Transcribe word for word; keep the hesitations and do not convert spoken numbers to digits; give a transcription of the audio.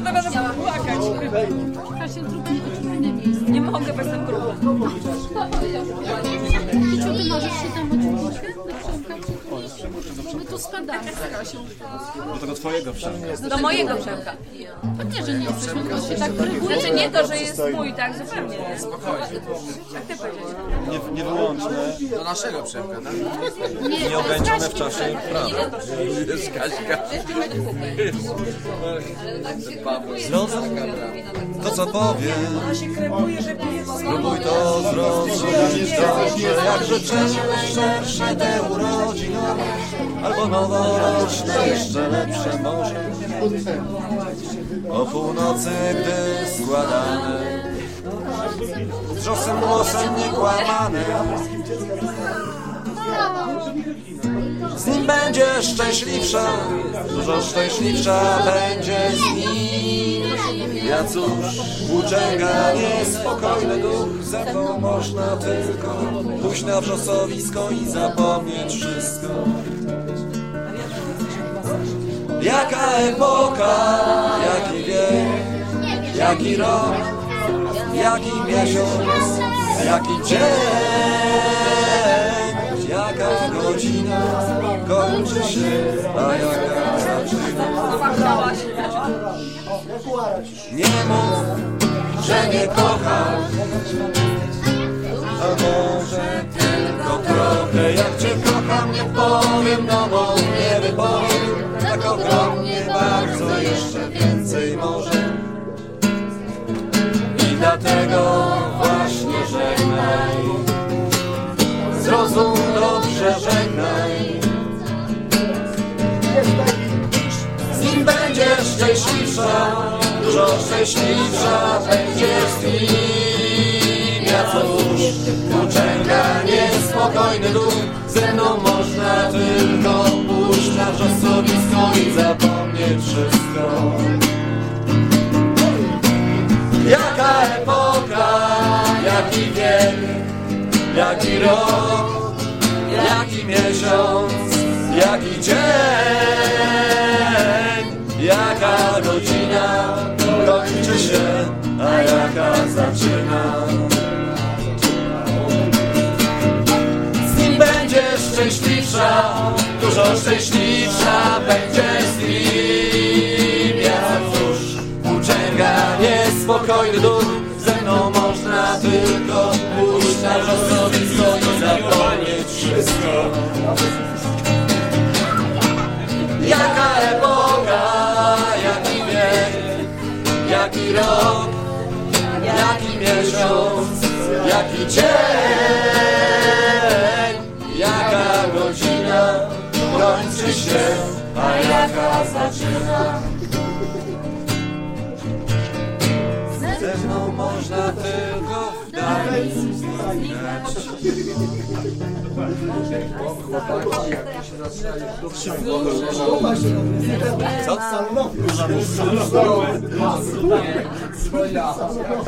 gotowa, żeby płakać. Kasia, zrób mi inne miejsce. Nie mogę, bo jestem gruba. I co, ty możesz się tam oczywiście naprzemkać? Bo my tu spadamy z Kasią. Do tego twojego przemka. Do mojego Przemka. To nie, że nie jesteśmy, tylko się tak próbujemy. Znaczy nie to, że jest mój, tak zupełnie. Spokojnie. Jak ty powiedziałeś? Nie, niewyłączne, Do naszego Przemka, tak? nieograniczone w czasie. Jest Kaśka. Zrozum to, co powiem. Ona się kremuje, żeby jest... Spróbuj to zrozumieć dobrze. Jakże szersze te urodziny, albo noworoczne, jeszcze lepsze może. O północy, gdy składane, z wrzosem głosem niekłamane, z nim będzie szczęśliwsza, dużo szczęśliwsza będzie z nim. Ja cóż, włóczęga niespokojny duch, ze mną można tylko pójść na wrzosowisko i zapomnieć wszystko. Jaka epoka, jaki wiek, jaki rok, jaki miesiąc, jaki dzień, jaka godzina kończy się, a jaka zaczyna. Nie mów, że nie kocham, a może tylko trochę. Jak cię kocham, nie powiem, no bo nie wypowiem. Tak ogromnie bardzo, jeszcze więcej może. I dlatego właśnie żegnaj, zrozum dobrze, żegnaj. Z nim będziesz szczęśliwsza, dużo szczęśliwsza będziesz z nim. Ja cóż, włóczęga niespokojny duch, ze mną można tylko pójść na wrzosowisko i zapomnieć wszystko. Jaka epoka, jaki wiek, jaki rok, jaki miesiąc, jaki dzień, jaka godzina kończy się, a jaka zaczyna. Z nim będziesz szczęśliwsza, dużo szczęśliwsza będziesz z nim. Ja cóż, włóczęga niespokojny duch, ze mną można tylko pójść na wrzosowisko i zapomnieć wszystko. Jaka epoka, jaki wiek, jaki rok, jaki miesiąc, jaki dzień, jaka godzina kończy się, a jaka zaczyna. Ze mną można tylko w dali wspominać. Co?